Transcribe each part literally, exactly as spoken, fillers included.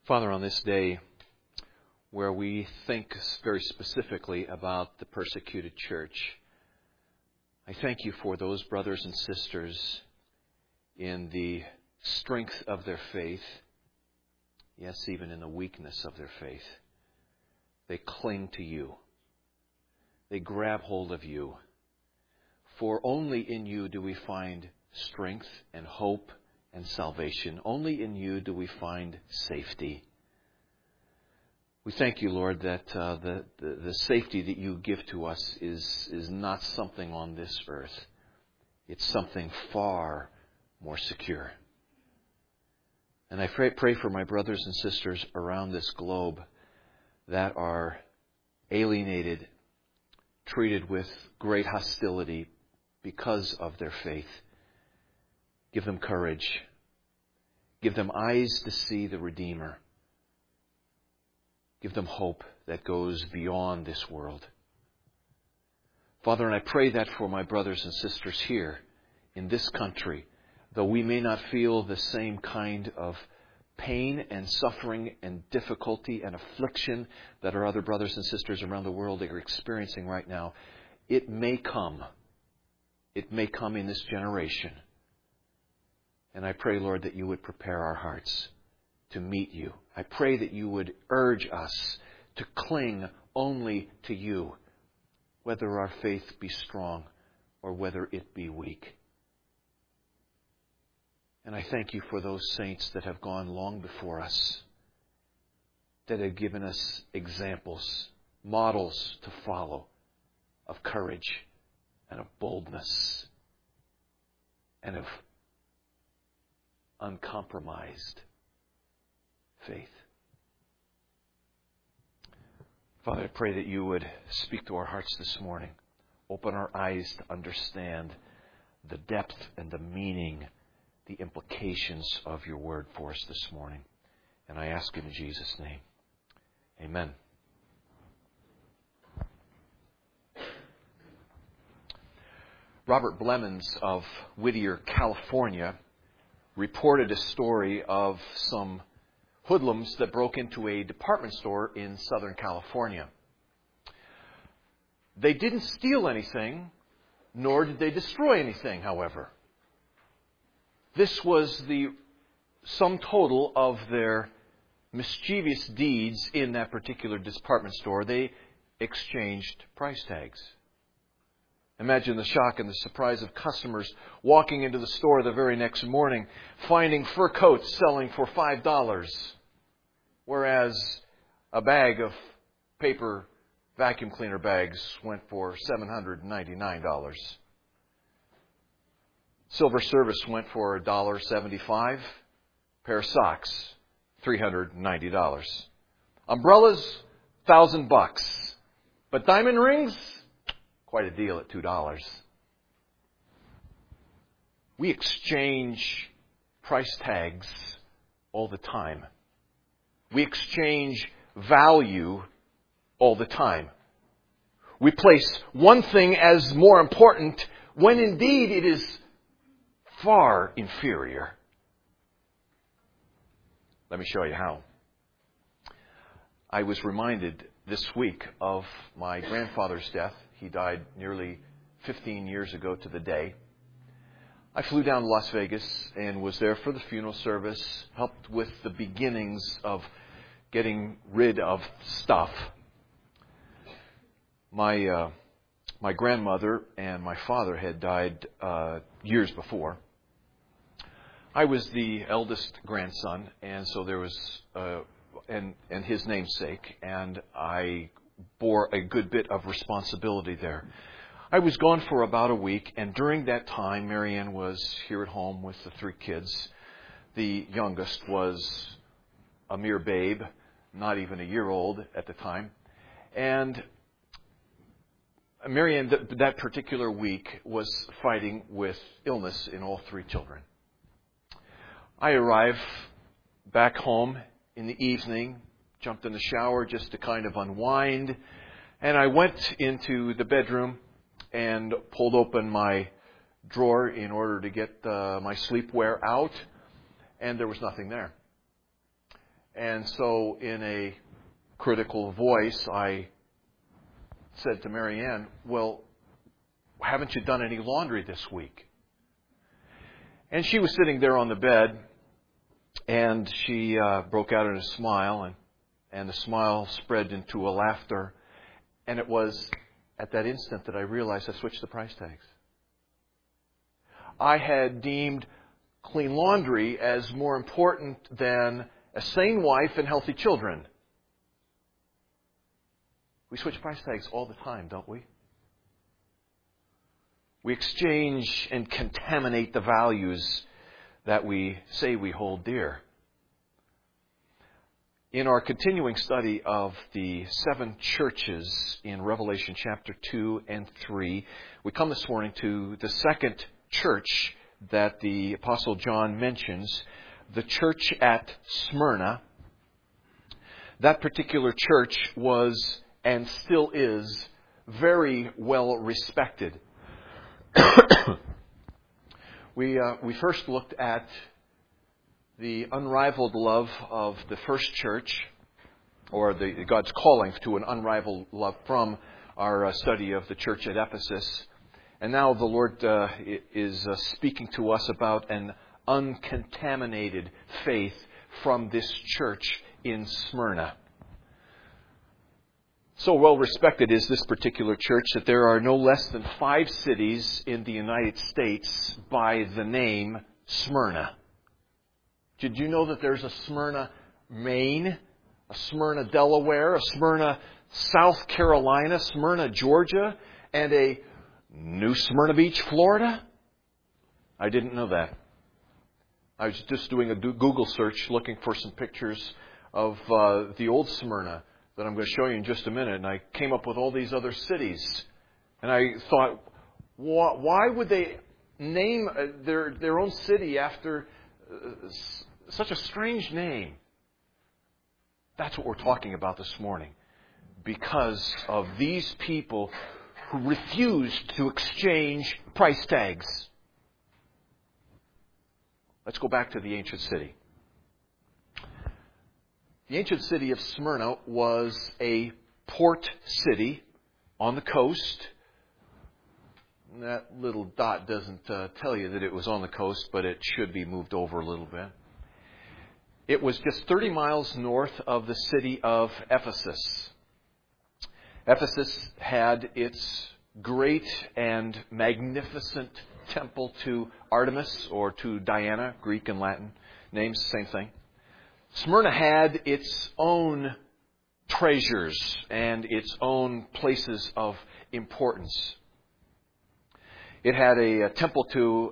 Father, on this day where we think very specifically about the persecuted church, I thank you for those brothers and sisters in the strength of their faith, yes, even in the weakness of their faith. They cling to you. They grab hold of you. For only in you do we find strength and hope and salvation. Only in you do we find safety. We thank you, Lord, that uh, the, the, the safety that you give to us is, is not something on this earth. It's something far more secure. And I pray, pray for my brothers and sisters around this globe that are alienated, treated with great hostility because of their faith. Give them courage. Give them eyes to see the Redeemer. Give them hope that goes beyond this world. Father, and I pray that for my brothers and sisters here in this country, though we may not feel the same kind of pain and suffering and difficulty and affliction that our other brothers and sisters around the world are experiencing right now, it may come. It may come in this generation. And I pray, Lord, that you would prepare our hearts to meet you. I pray that you would urge us to cling only to you, whether our faith be strong or whether it be weak. And I thank you for those saints that have gone long before us, that have given us examples, models to follow of courage and of boldness and of uncompromised faith. Father, I pray that you would speak to our hearts this morning. Open our eyes to understand the depth and the meaning, the implications of your word for us this morning. And I ask it in Jesus' name. Amen. Robert Blemons of Whittier, California, reported a story of some hoodlums that broke into a department store in Southern California. They didn't steal anything, nor did they destroy anything, however. This was the sum total of their mischievous deeds in that particular department store. They exchanged price tags. Imagine the shock and the surprise of customers walking into the store the very next morning, finding fur coats selling for five dollars, whereas a bag of paper vacuum cleaner bags went for seven hundred ninety-nine dollars. Silver service went for one dollar and seventy-five cents. Pair of socks, three hundred ninety dollars. Umbrellas, one thousand bucks. But diamond rings, quite a deal at two dollars. We exchange price tags all the time. We exchange value all the time. We place one thing as more important when indeed it is far inferior. Let me show you how. I was reminded this week of my grandfather's death. He died nearly fifteen years ago to the day. I flew down to Las Vegas and was there for the funeral service, helped with the beginnings of getting rid of stuff. My uh, my grandmother and my father had died uh, years before. I was the eldest grandson, and so there was, uh, and and his namesake, and I bore a good bit of responsibility there. I was gone for about a week, and during that time, Marianne was here at home with the three kids. The youngest was a mere babe, not even a year old at the time. And Marianne, th- that particular week, was fighting with illness in all three children. I arrived back home in the evening, jumped in the shower just to kind of unwind, and I went into the bedroom and pulled open my drawer in order to get uh, my sleepwear out, and there was nothing there. And so in a critical voice, I said to Mary Ann, well, haven't you done any laundry this week? And she was sitting there on the bed, and she uh, broke out in a smile, and, and the smile spread into a laughter. And it was at that instant that I realized I switched the price tags. I had deemed clean laundry as more important than a sane wife and healthy children. We switch price tags all the time, don't we? We exchange and contaminate the values that we say we hold dear. In our continuing study of the seven churches in Revelation chapter two and three, we come this morning to the second church that the Apostle John mentions, the church at Smyrna. That particular church was and still is very well respected. we uh, we first looked at the unrivaled love of the first church, or the God's calling to an unrivaled love from our uh, study of the church at Ephesus. And now the Lord uh, is uh, speaking to us about an uncontaminated faith from this church in Smyrna. So well respected is this particular church that there are no less than five cities in the United States by the name Smyrna. Did you know that there's a Smyrna, Maine, a Smyrna, Delaware, a Smyrna, South Carolina, Smyrna, Georgia, and a New Smyrna Beach, Florida? I didn't know that. I was just doing a Google search looking for some pictures of uh, the old Smyrna that I'm going to show you in just a minute, and I came up with all these other cities. And I thought, why would they name their their own city after uh, such a strange name? That's what we're talking about this morning. Because of these people who refused to exchange price tags. Let's go back to the ancient city. The ancient city of Smyrna was a port city on the coast. That little dot doesn't uh, tell you that it was on the coast, but it should be moved over a little bit. It was just thirty miles north of the city of Ephesus. Ephesus had its great and magnificent temple to Artemis, or to Diana, Greek and Latin names, same thing. Smyrna had its own treasures and its own places of importance. It had a, a temple to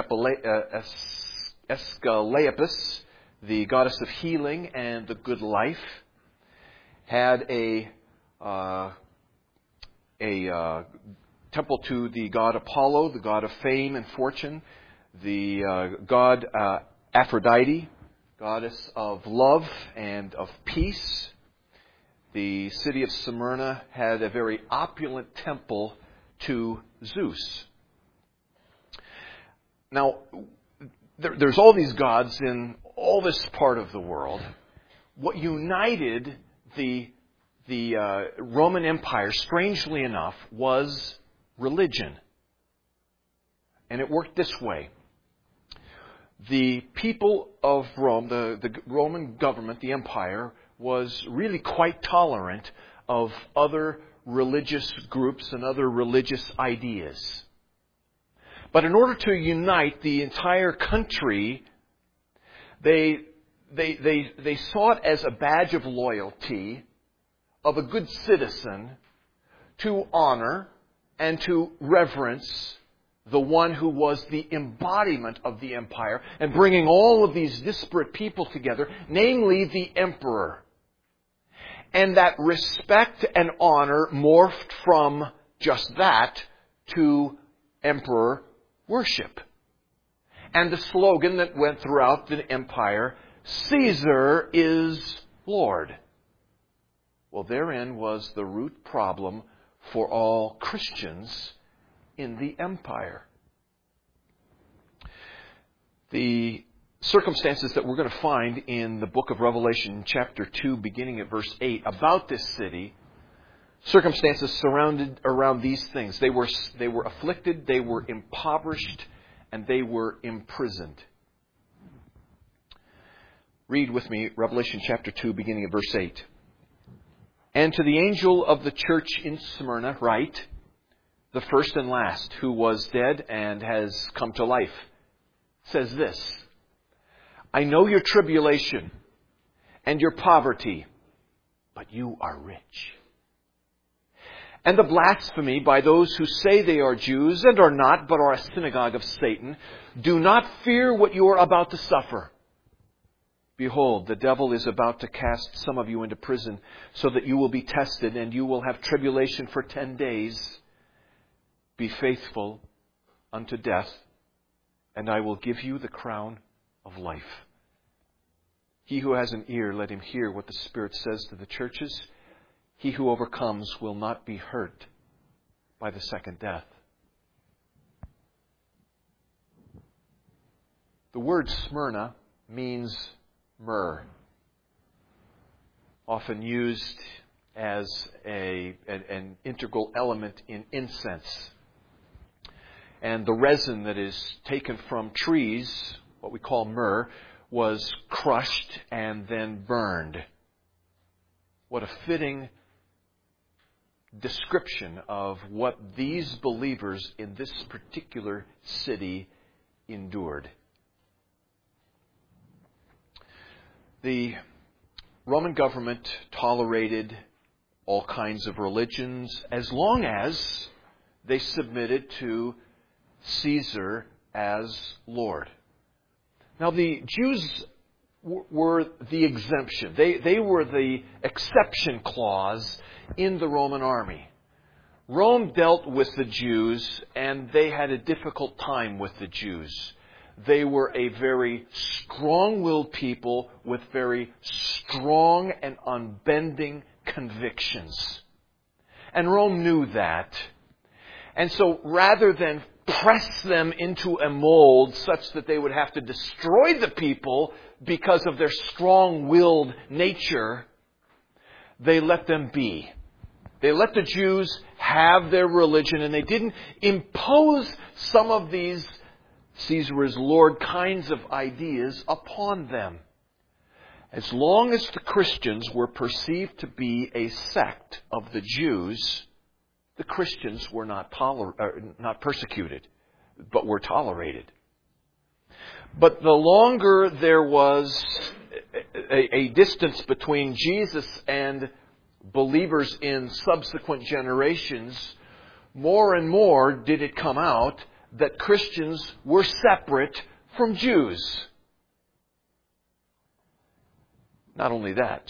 Asclepius, the goddess of healing and the good life. Had a uh, a uh, temple to the god Apollo, the god of fame and fortune. The uh, god uh, Aphrodite, goddess of love and of peace. The city of Smyrna had a very opulent temple to Zeus. Now, there, there's all these gods in all this part of the world. What united the, the uh, Roman Empire, strangely enough, was religion. And it worked this way. The people of Rome, the, the Roman government, the empire, was really quite tolerant of other religious groups and other religious ideas. But in order to unite the entire country, they, they, they, they sought as a badge of loyalty of a good citizen to honor and to reverence the one who was the embodiment of the empire and bringing all of these disparate people together, namely the emperor. And that respect and honor morphed from just that to emperor worship. And the slogan that went throughout the empire, Caesar is Lord. Well, therein was the root problem for all Christians in the empire. The circumstances that we're going to find in the book of Revelation, chapter two, beginning at verse eight, about this city. Circumstances surrounded around these things. They were, they were afflicted, they were impoverished, and they were imprisoned. Read with me Revelation chapter two, beginning at verse eight. And to the angel of the church in Smyrna write, the first and last, who was dead and has come to life, says this: I know your tribulation and your poverty, but you are rich. And the blasphemy by those who say they are Jews and are not, but are a synagogue of Satan. Do not fear what you are about to suffer. Behold, the devil is about to cast some of you into prison, so that you will be tested, and you will have tribulation for ten days. Be faithful unto death, and I will give you the crown of life. He who has an ear, let him hear what the Spirit says to the churches. He who overcomes will not be hurt by the second death. The word Smyrna means myrrh, often used as a, an, an integral element in incense. And the resin that is taken from trees, what we call myrrh, was crushed and then burned. What a fitting description of what these believers in this particular city endured. The Roman government tolerated all kinds of religions as long as they submitted to Caesar as Lord. Now, the Jews w- were the exemption. They, they were the exception clause in the Roman army. Rome dealt with the Jews, and they had a difficult time with the Jews. They were a very strong-willed people with very strong and unbending convictions. And Rome knew that. And so rather than press them into a mold such that they would have to destroy the people because of their strong-willed nature, they let them be. They let the Jews have their religion, and they didn't impose some of these Caesar is Lord kinds of ideas upon them. As long as the Christians were perceived to be a sect of the Jews, the Christians were not toler- uh, not persecuted, but were tolerated. But the longer there was a, a distance between Jesus and believers in subsequent generations, more and more did it come out that Christians were separate from Jews. Not only that,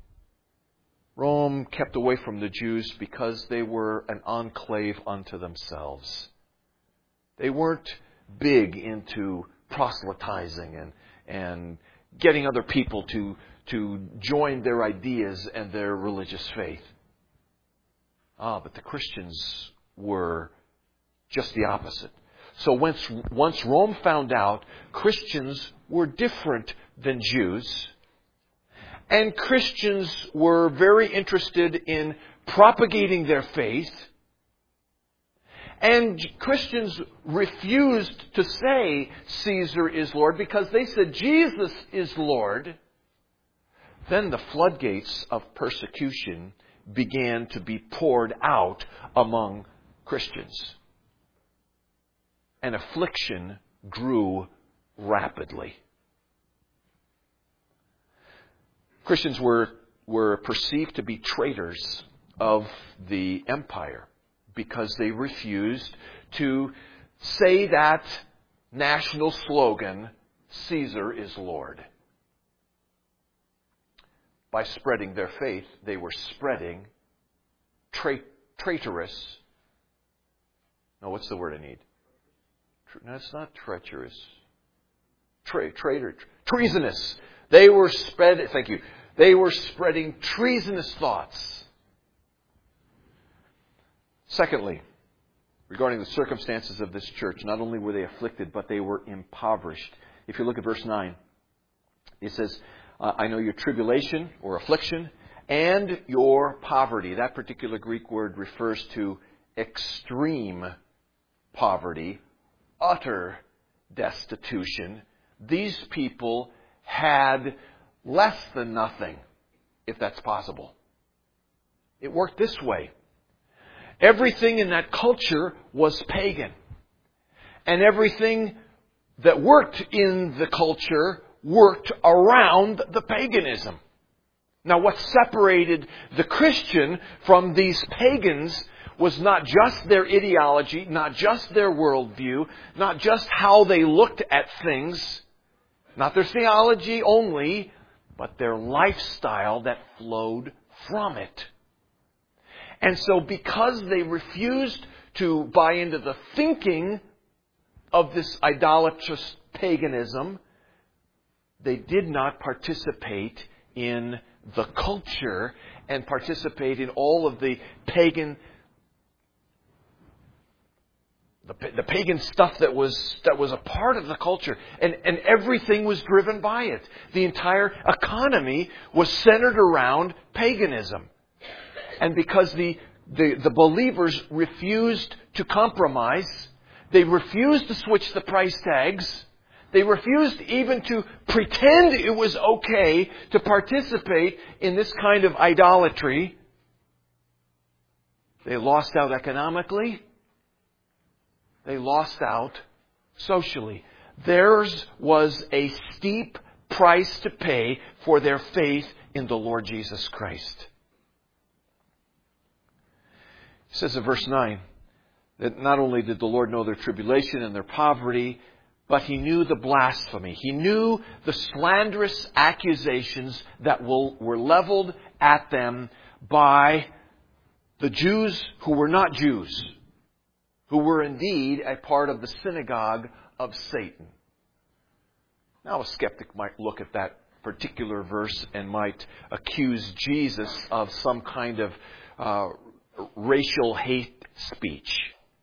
Rome kept away from the Jews because they were an enclave unto themselves. They weren't big into proselytizing and, and getting other people to, to join their ideas and their religious faith. Ah, but the Christians were just the opposite. So once, once Rome found out Christians were different than Jews, and Christians were very interested in propagating their faith, and Christians refused to say Caesar is Lord because they said Jesus is Lord, then the floodgates of persecution began to be poured out among Christians. And affliction grew rapidly. Christians were, were perceived to be traitors of the empire because they refused to say that national slogan, Caesar is Lord. By spreading their faith, they were spreading tra- traitorous. No, what's the word I need? No, it's not treacherous. Tra- traitor, treasonous. They were spread. Thank you. They were spreading treasonous thoughts. Secondly, regarding the circumstances of this church, not only were they afflicted, but they were impoverished. If you look at verse nine, He says, uh, I know your tribulation or affliction and your poverty. That particular Greek word refers to extreme poverty, utter destitution. These people had less than nothing, if that's possible. It worked this way. Everything in that culture was pagan. And everything that worked in the culture worked around the paganism. Now, what separated the Christian from these pagans was not just their ideology, not just their worldview, not just how they looked at things, not their theology only, but their lifestyle that flowed from it. And so because they refused to buy into the thinking of this idolatrous paganism, they did not participate in the culture and participate in all of the pagan the, the pagan stuff that was that was a part of the culture. And, and everything was driven by it. The entire economy was centered around paganism. And because the, the, the believers refused to compromise, they refused to switch the price tags, they refused even to pretend it was okay to participate in this kind of idolatry, they lost out economically, they lost out socially. Theirs was a steep price to pay for their faith in the Lord Jesus Christ. It says in verse nine that not only did the Lord know their tribulation and their poverty, but He knew the blasphemy. He knew the slanderous accusations that will, were leveled at them by the Jews who were not Jews, who were indeed a part of the synagogue of Satan. Now a skeptic might look at that particular verse and might accuse Jesus of some kind of uh, racial hate speech.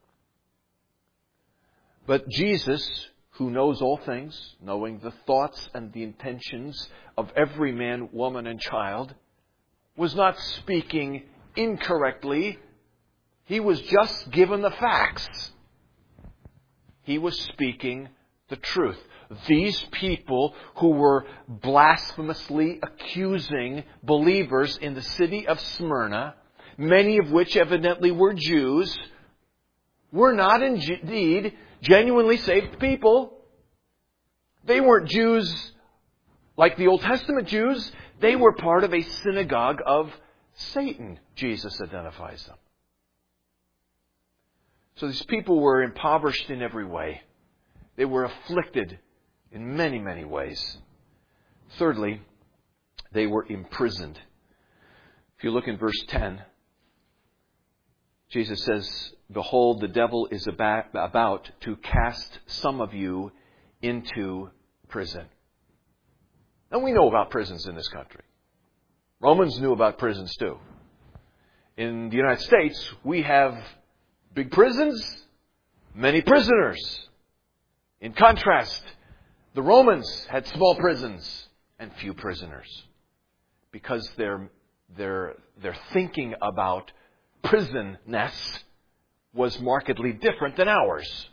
But Jesus, who knows all things, knowing the thoughts and the intentions of every man, woman, and child, was not speaking incorrectly. He was just given the facts. He was speaking the truth. These people who were blasphemously accusing believers in the city of Smyrna, many of which evidently were Jews, were not indeed genuinely saved people. They weren't Jews like the Old Testament Jews. They were part of a synagogue of Satan, Jesus identifies them. So these people were impoverished in every way. They were afflicted in many, many ways. Thirdly, they were imprisoned. If you look in verse ten, Jesus says, "Behold, the devil is about to cast some of you into prison." And we know about prisons in this country. Romans knew about prisons too. In the United States, we have big prisons, many prisoners. In contrast, the Romans had small prisons and few prisoners, because their their their thinking about prisonness was markedly different than ours.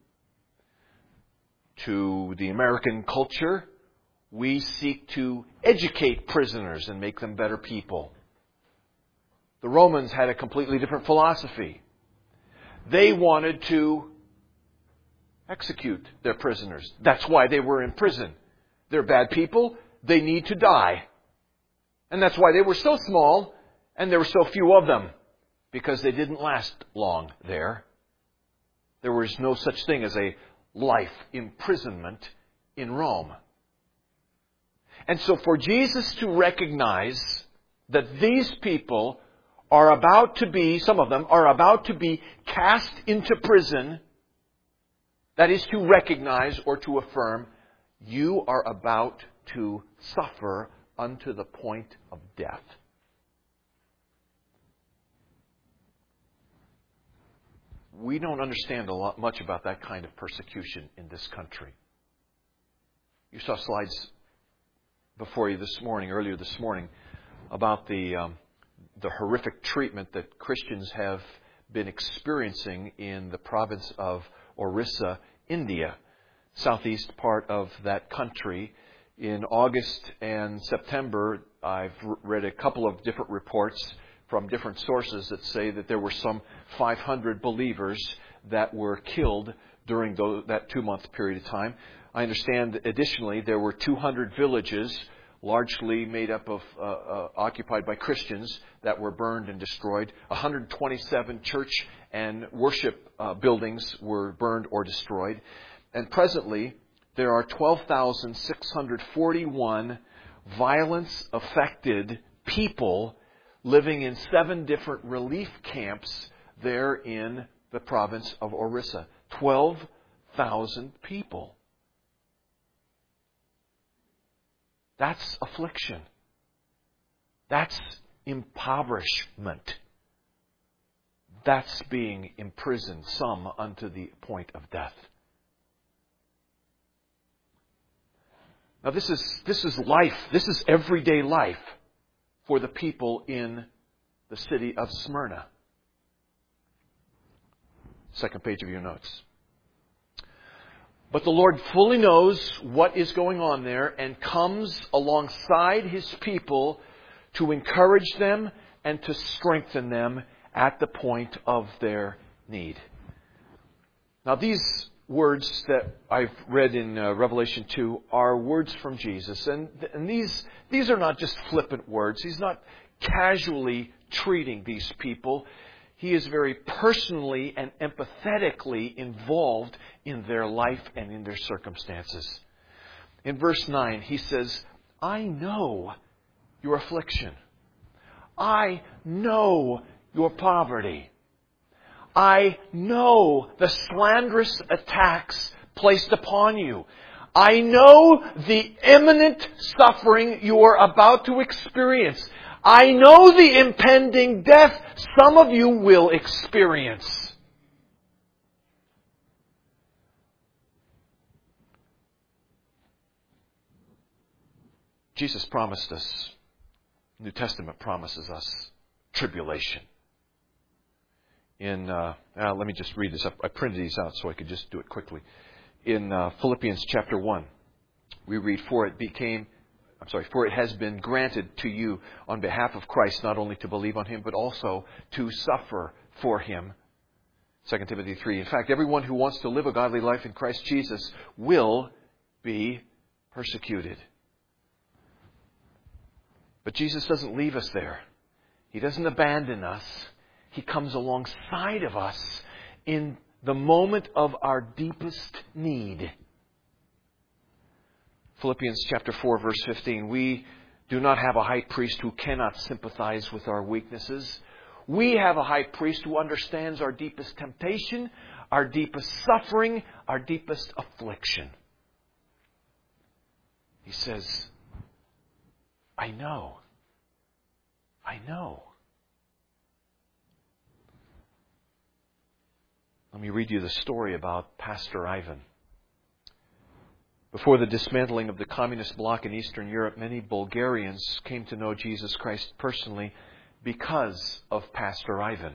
To the American culture, we seek to educate prisoners and make them better people. The Romans had a completely different philosophy. They wanted to execute their prisoners. That's why they were in prison. They're bad people. They need to die. And that's why they were so small and there were so few of them, because they didn't last long there. There was no such thing as a life imprisonment in Rome. And so for Jesus to recognize that these people are about to be, some of them are about to be cast into prison, that is to recognize or to affirm, you are about to suffer unto the point of death. We don't understand a lot much about that kind of persecution in this country. You saw slides before you this morning, earlier this morning, about the um, the horrific treatment that Christians have been experiencing in the province of Orissa, India, southeast part of that country. In August and September, I've read a couple of different reports from different sources that say that there were some five hundred believers that were killed during those, that two-month period of time. I understand additionally there were two hundred villages, largely made up of, uh, uh, occupied by Christians, that were burned and destroyed. one hundred twenty-seven church and worship uh, buildings were burned or destroyed. And presently, there are twelve thousand six hundred forty-one violence-affected people living in seven different relief camps there in the province of Orissa. twelve thousand people. That's affliction. That's impoverishment. That's being imprisoned, some unto the point of death. Now this is this is life. This is everyday life for the people in the city of Smyrna. Second page of your notes. But the Lord fully knows what is going on there and comes alongside His people to encourage them and to strengthen them at the point of their need. Now these words that I've read in uh, Revelation two are words from Jesus. And, and these, these are not just flippant words. He's not casually treating these people. He is very personally and empathetically involved in their life and in their circumstances. In verse nine, he says, I know your affliction. I know your poverty. I know the slanderous attacks placed upon you. I know the imminent suffering you are about to experience. I know the impending death some of you will experience. Jesus promised us, New Testament promises us, tribulation. In, uh, uh, let me just read this up. I printed these out so I could just do it quickly. In uh, Philippians chapter one, we read, For it became... I'm sorry, for it has been granted to you on behalf of Christ not only to believe on Him, but also to suffer for Him. Second Timothy three. In fact, everyone who wants to live a godly life in Christ Jesus will be persecuted. But Jesus doesn't leave us there. He doesn't abandon us. He comes alongside of us in the moment of our deepest need. Philippians chapter four, verse fifteen. We do not have a high priest who cannot sympathize with our weaknesses. We have a high priest who understands our deepest temptation, our deepest suffering, our deepest affliction. He says, I know. I know. Let me read you the story about Pastor Ivan. Before the dismantling of the communist bloc in Eastern Europe, many Bulgarians came to know Jesus Christ personally because of Pastor Ivan.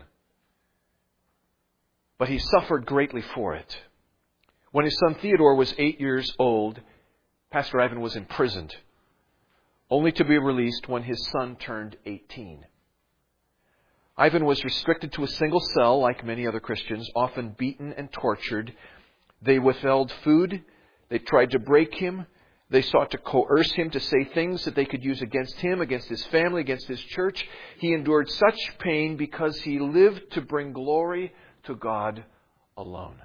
But he suffered greatly for it. When his son Theodore was eight years old, Pastor Ivan was imprisoned, only to be released when his son turned eighteen. Ivan was restricted to a single cell, like many other Christians, often beaten and tortured. They withheld food. They tried to break him. They sought to coerce him to say things that they could use against him, against his family, against his church. He endured such pain because he lived to bring glory to God alone.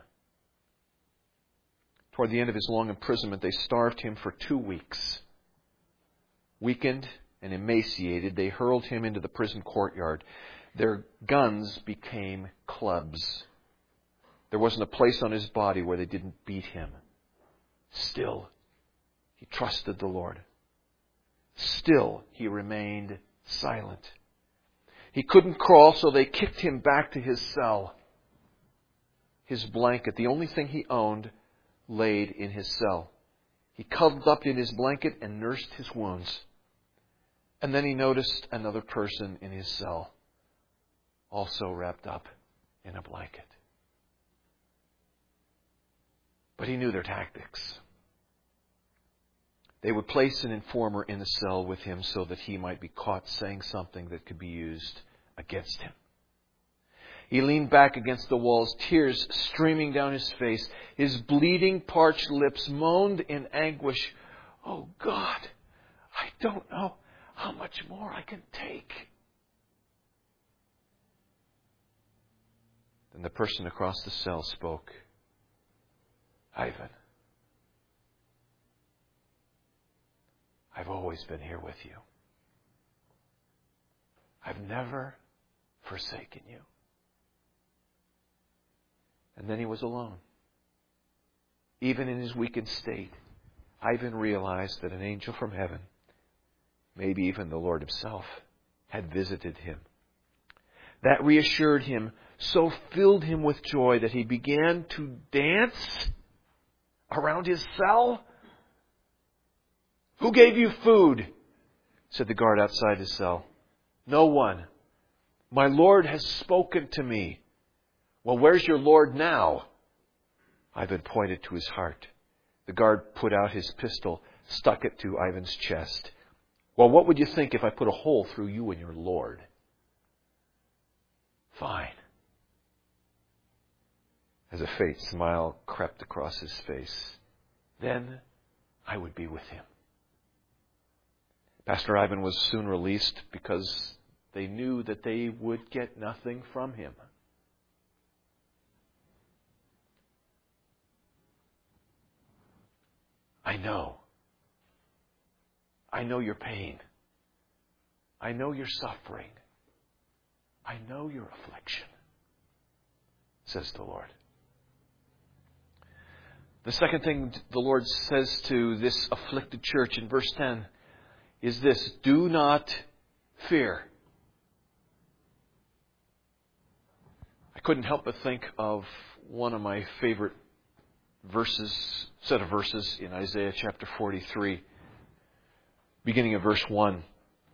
Toward the end of his long imprisonment, they starved him for two weeks. Weakened and emaciated, they hurled him into the prison courtyard. Their guns became clubs. There wasn't a place on his body where they didn't beat him. Still, he trusted the Lord. Still, he remained silent. He couldn't crawl, so they kicked him back to his cell. His blanket, the only thing he owned, laid in his cell. He cuddled up in his blanket and nursed his wounds. And then he noticed another person in his cell, also wrapped up in a blanket. But he knew their tactics. They would place an informer in the cell with him so that he might be caught saying something that could be used against him. He leaned back against the walls, tears streaming down his face. His bleeding, parched lips moaned in anguish, "Oh God, I don't know how much more I can take." Then the person across the cell spoke. "Ivan, I've always been here with you. I've never forsaken you." And then he was alone. Even in his weakened state, Ivan realized that an angel from heaven, maybe even the Lord himself, had visited him. That reassured him, so filled him with joy that he began to dance around his cell. "Who gave you food?" said the guard outside his cell. "No one. My Lord has spoken to me." "Well, where's your Lord now?" Ivan pointed to his heart. The guard put out his pistol, stuck it to Ivan's chest. "Well, what would you think if I put a hole through you and your Lord?" "Fine." As a faint smile crept across his face, "Then I would be with him." Pastor Ivan was soon released because they knew that they would get nothing from him. I know. I know your pain. I know your suffering. I know your affliction, says the Lord. The second thing the Lord says to this afflicted church in verse ten is this: do not fear. I couldn't help but think of one of my favorite verses, set of verses in Isaiah chapter forty-three, beginning of verse one.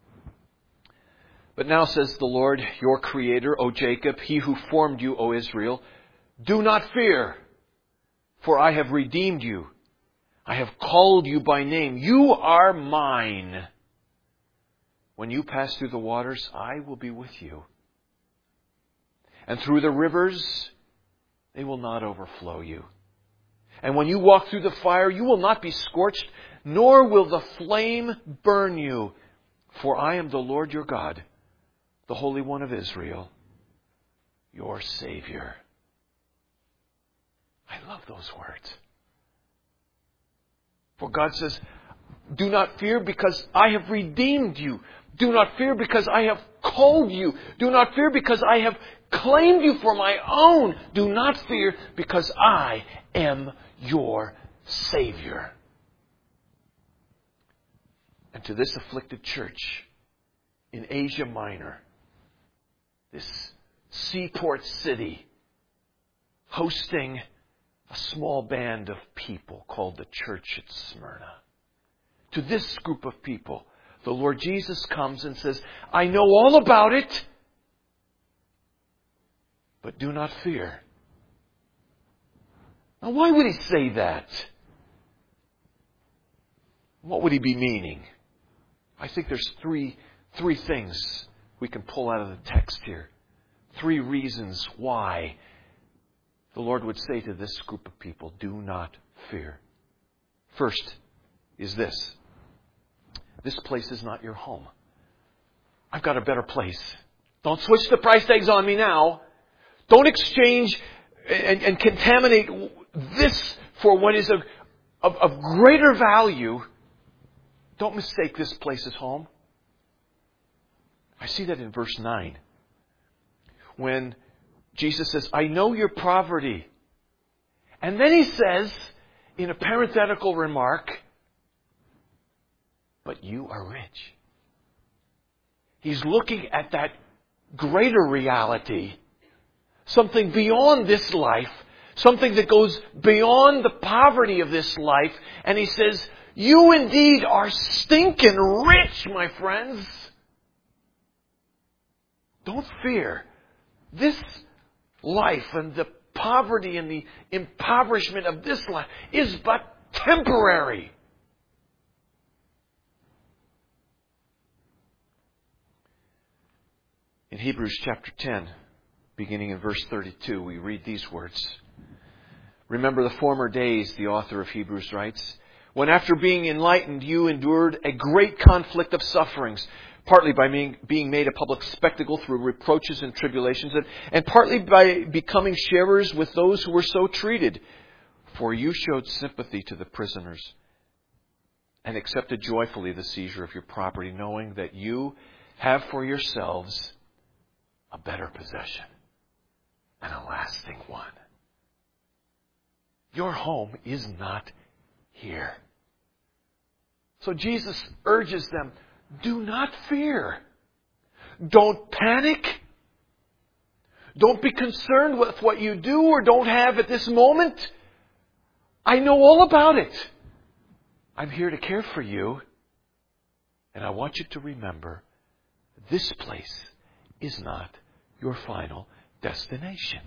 "But now, says the Lord, your Creator, O Jacob, He who formed you, O Israel, do not fear, for I have redeemed you. I have called you by name. You are mine. When you pass through the waters, I will be with you. And through the rivers, they will not overflow you. And when you walk through the fire, you will not be scorched, nor will the flame burn you. For I am the Lord your God, the Holy One of Israel, your Savior." I love those words. For God says, do not fear because I have redeemed you. Do not fear because I have called you. Do not fear because I have claimed you for my own. Do not fear because I am your Savior. And to this afflicted church in Asia Minor, this seaport city, hosting a small band of people called the Church at Smyrna. To this group of people, the Lord Jesus comes and says, I know all about it, but do not fear. Now, why would He say that? What would He be meaning? I think there's three, three things we can pull out of the text here. Three reasons why the Lord would say to this group of people, do not fear. First is this. This place is not your home. I've got a better place. Don't switch the price tags on me now. Don't exchange and, and contaminate this for what is of, of, of greater value. Don't mistake this place as home. I see that in verse nine. When Jesus says, I know your poverty. And then He says, in a parenthetical remark, but you are rich. He's looking at that greater reality, something beyond this life, something that goes beyond the poverty of this life. And He says, you indeed are stinking rich, my friends. Don't fear. This life and the poverty and the impoverishment of this life is but temporary. In Hebrews chapter ten, beginning in verse thirty-two, we read these words. Remember the former days, the author of Hebrews writes, when after being enlightened you endured a great conflict of sufferings, partly by being, being made a public spectacle through reproaches and tribulations, and, and partly by becoming sharers with those who were so treated. For you showed sympathy to the prisoners and accepted joyfully the seizure of your property, knowing that you have for yourselves a better possession and a lasting one. Your home is not here. So Jesus urges them, do not fear. Don't panic. Don't be concerned with what you do or don't have at this moment. I know all about it. I'm here to care for you. And I want you to remember, this place is not your final destination.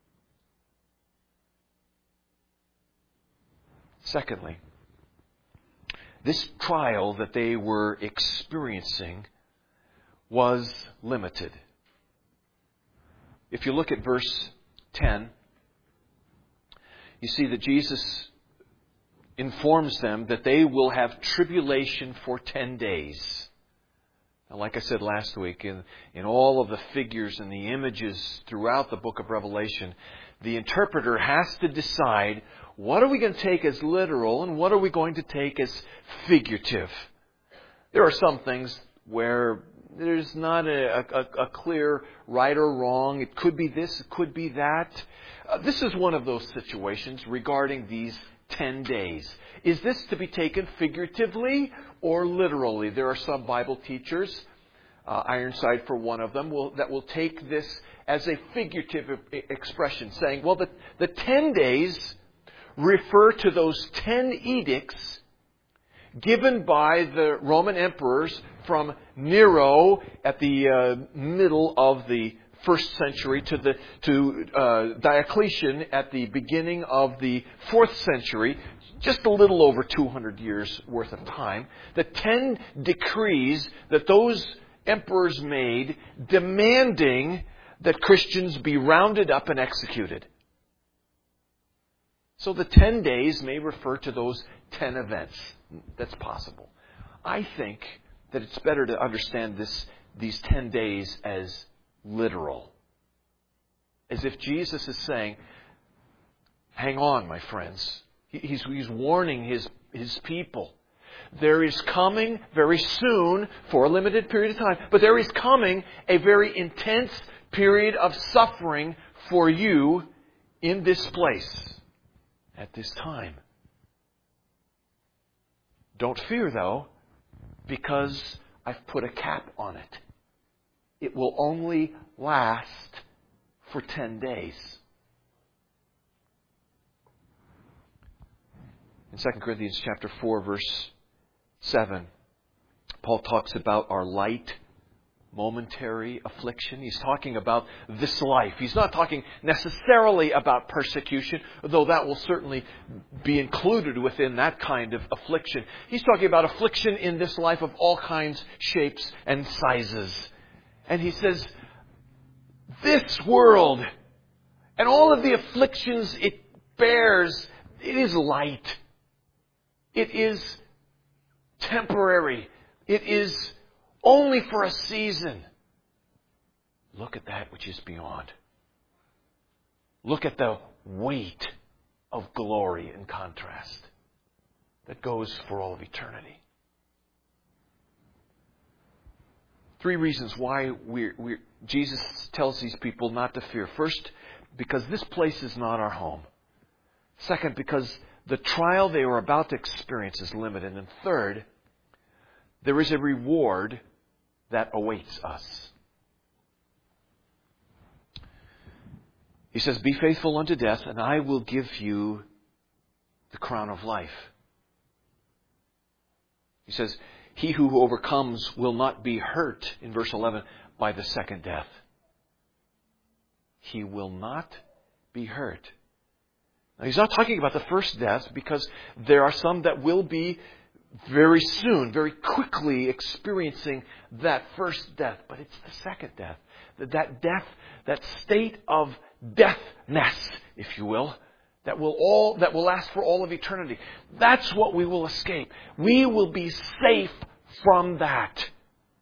Secondly, this trial that they were experiencing was limited. If you look at verse ten, you see that Jesus informs them that they will have tribulation for ten days. Now, like I said last week, in, in all of the figures and the images throughout the book of Revelation, the interpreter has to decide, what are we going to take as literal and what are we going to take as figurative? There are some things where there's not a, a, a clear right or wrong. It could be this, it could be that. Uh, this is one of those situations regarding these ten days. Is this to be taken figuratively or literally? There are some Bible teachers, uh, Ironside for one of them, will, that will take this as a figurative expression, saying, well, the, the ten days refer to those ten edicts given by the Roman emperors from Nero at the uh, middle of the first century to the to uh, Diocletian at the beginning of the fourth century, just a little over two hundred years worth of time. The ten decrees that those emperors made demanding that Christians be rounded up and executed. So the ten days may refer to those ten events. That's possible. I think that it's better to understand this these ten days as literal. As if Jesus is saying, hang on, my friends. He's, he's warning his, his people. There is coming very soon, for a limited period of time, but there is coming a very intense period of suffering for you in this place at this time. Don't fear, though, because I've put a cap on it. It will only last for ten days. In Second Corinthians chapter four, verse seven, Paul talks about our light, momentary affliction. He's talking about this life. He's not talking necessarily about persecution, though that will certainly be included within that kind of affliction. He's talking about affliction in this life of all kinds, shapes, and sizes. And he says, this world and all of the afflictions it bears, it is light. It is temporary. It is only for a season. Look at that which is beyond. Look at the weight of glory and contrast that goes for all of eternity. Three reasons why we're, we're, Jesus tells these people not to fear. First, because this place is not our home. Second, because the trial they are about to experience is limited. And third, there is a reward that awaits us. He says, be faithful unto death, and I will give you the crown of life. He says, he who overcomes will not be hurt, in verse eleven, by the second death. He will not be hurt. Now, he's not talking about the first death, because there are some that will be very soon, very quickly experiencing that first death. But it's the second death. That death, that state of deathness, if you will, that will all that will last for all of eternity. That's what we will escape. We will be safe from that.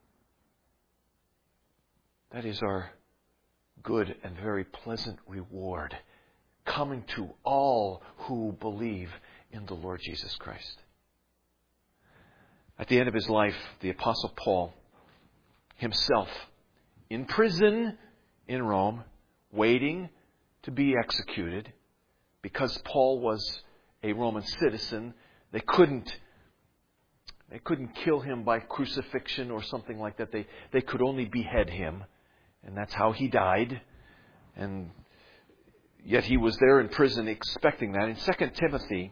That is our good and very pleasant reward coming to all who believe in the Lord Jesus Christ. At the end of his life, the Apostle Paul himself, in prison in Rome, waiting to be executed, because Paul was a Roman citizen, they couldn't they couldn't kill him by crucifixion or something like that. They they could only behead him, and that's how he died. And yet he was there in prison expecting that. In Second Timothy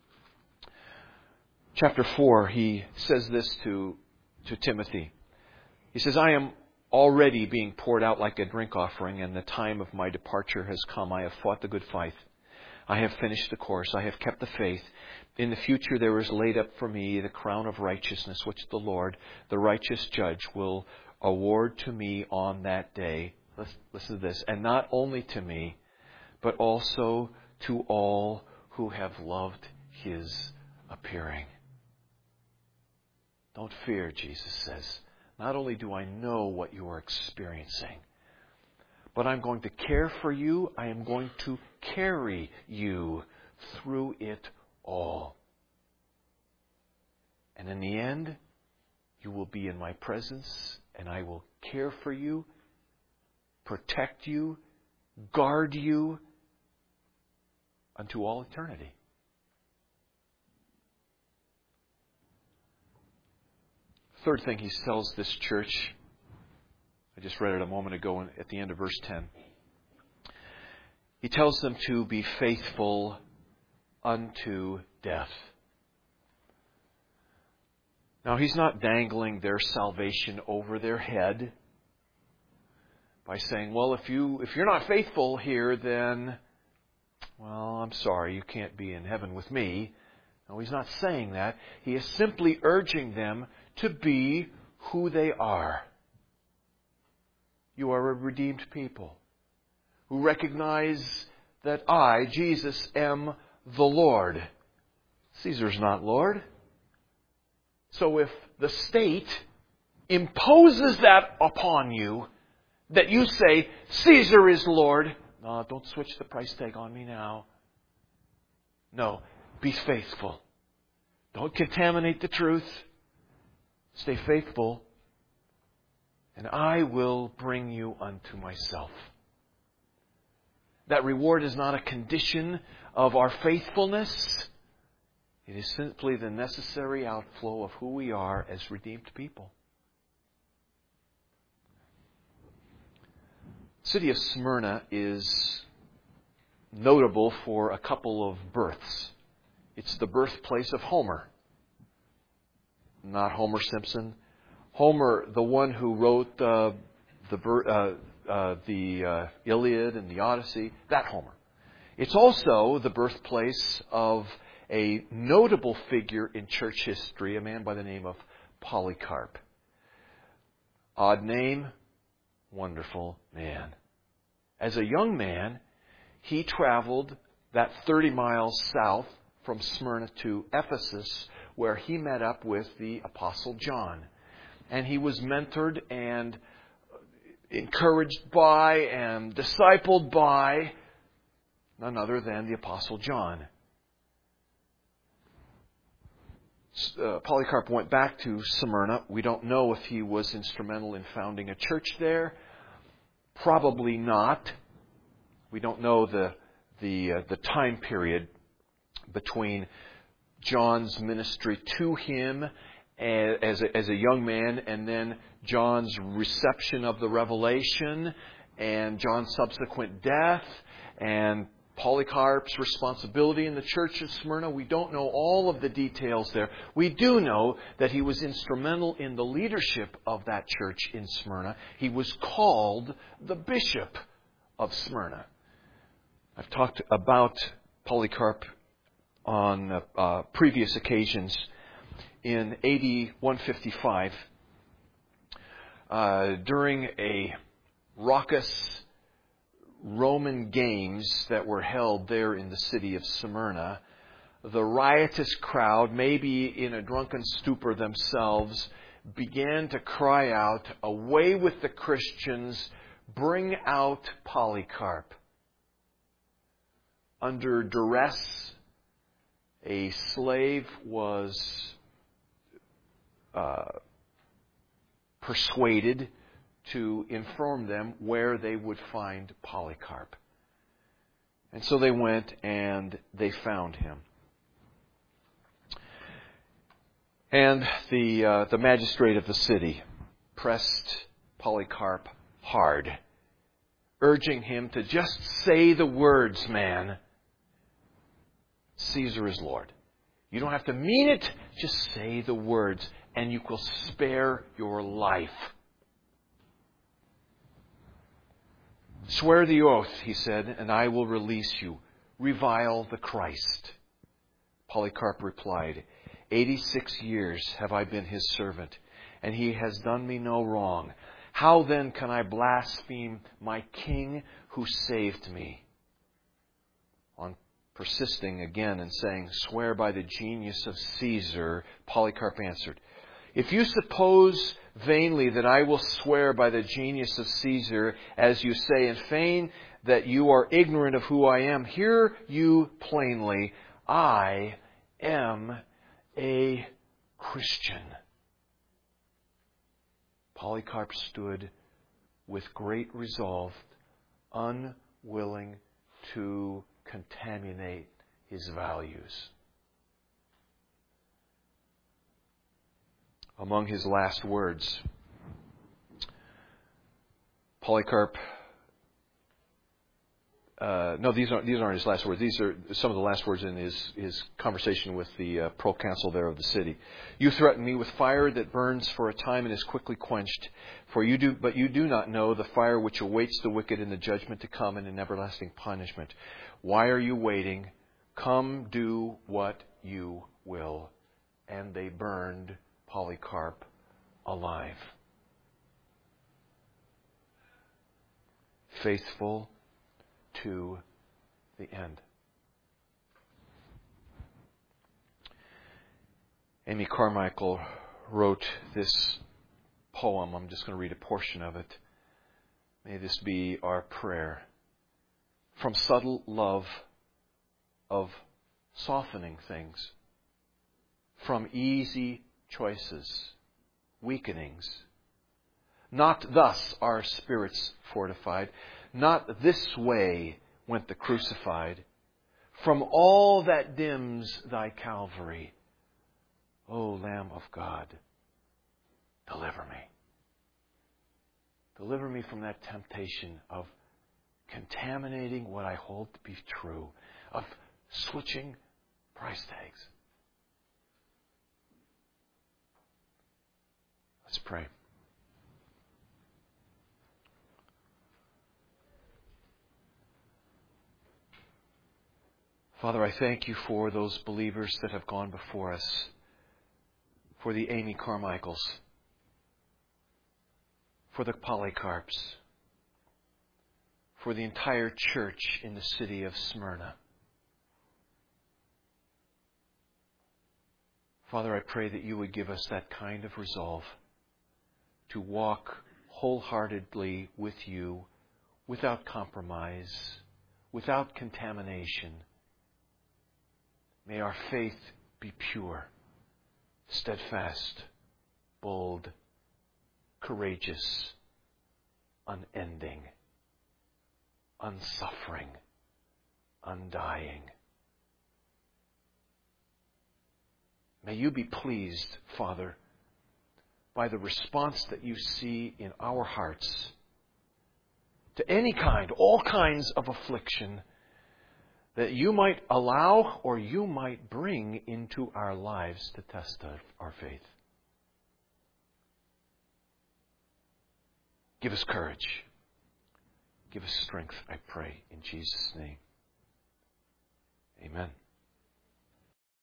chapter four, he says this to, to Timothy. He says, I am already being poured out like a drink offering, and the time of my departure has come. I have fought the good fight. I have finished the course. I have kept the faith. In the future there is laid up for me the crown of righteousness, which the Lord, the righteous judge, will award to me on that day. Listen to this. And not only to me, but also to all who have loved his appearing. Don't fear, Jesus says. Not only do I know what you are experiencing, but I'm going to care for you. I am going to carry you through it all. And in the end, you will be in my presence, and I will care for you, protect you, guard you unto all eternity. Third thing he tells this church, I just read it a moment ago at the end of verse ten. He tells them to be faithful unto death. Now, he's not dangling their salvation over their head by saying, well, if you if you're not faithful here, then, well, I'm sorry, you can't be in heaven with me. No, he's not saying that. He is simply urging them to be who they are. You are a redeemed people who recognize that I, Jesus, am the Lord. Caesar's not Lord. So if the state imposes that upon you, that you say, Caesar is Lord, no, don't switch the price tag on me now. No, be faithful. Don't contaminate the truth. Stay faithful, and I will bring you unto myself. That reward is not a condition of our faithfulness. It is simply the necessary outflow of who we are as redeemed people. The city of Smyrna is notable for a couple of births. It's the birthplace of Homer. Not Homer Simpson. Homer, the one who wrote uh, the uh, uh, the uh, Iliad and the Odyssey, that Homer. It's also the birthplace of a notable figure in church history, a man by the name of Polycarp. Odd name, wonderful man. As a young man, he traveled that thirty miles south from Smyrna to Ephesus, where he met up with the Apostle John. And he was mentored and encouraged by and discipled by none other than the Apostle John. Uh, Polycarp went back to Smyrna. We don't know if he was instrumental in founding a church there. Probably not. We don't know the the uh, the time period between John's ministry to him as a, as a young man, and then John's reception of the revelation, and John's subsequent death and Polycarp's responsibility in the church of Smyrna. We don't know all of the details there. We do know that he was instrumental in the leadership of that church in Smyrna. He was called the bishop of Smyrna. I've talked about Polycarp on uh, uh, previous occasions. In A D one fifty-five, uh, during a raucous Roman games that were held there in the city of Smyrna, the riotous crowd, maybe in a drunken stupor themselves, began to cry out, "Away with the Christians, bring out Polycarp." Under duress, a slave was uh, persuaded to inform them where they would find Polycarp. And so they went and they found him. And the uh, the magistrate of the city pressed Polycarp hard, urging him to just say the words, man. Caesar is Lord. You don't have to mean it, just say the words, and you will spare your life. Swear the oath, he said, and I will release you. Revile the Christ. Polycarp replied, Eighty-six years have I been his servant, and he has done me no wrong. How then can I blaspheme my king who saved me? On persisting again and saying, swear by the genius of Caesar, Polycarp answered, if you suppose vainly that I will swear by the genius of Caesar, as you say, and feign that you are ignorant of who I am, hear you plainly, I am a Christian. Polycarp stood with great resolve, unwilling to contaminate his values. Among his last words, Polycarp, uh, no, these aren't, these aren't his last words. These are some of the last words in his, his conversation with the uh, proconsul there of the city. You threaten me with fire that burns for a time and is quickly quenched. For you do, but you do not know the fire which awaits the wicked in the judgment to come and in everlasting punishment. Why are you waiting? Come, do what you will. And they burned Polycarp alive. Faithful to the end. Amy Carmichael wrote this poem. I'm just going to read a portion of it. May this be our prayer. From subtle love of softening things, from easy choices, weakenings. Not thus are spirits fortified. Not this way went the crucified. From all that dims thy Calvary, O Lamb of God, deliver me. Deliver me from that temptation of contaminating what I hold to be true, of switching price tags. Let's pray. Father, I thank you for those believers that have gone before us, for the Amy Carmichaels, for the Polycarps, for the entire church in the city of Smyrna. Father, I pray that you would give us that kind of resolve to walk wholeheartedly with you, without compromise, without contamination. May our faith be pure, steadfast, bold, courageous, unending, unsuffering, undying. May you be pleased, Father, by the response that you see in our hearts to any kind, all kinds of affliction that you might allow or you might bring into our lives to test our faith. Give us courage. Give us strength, I pray, in Jesus' name. Amen.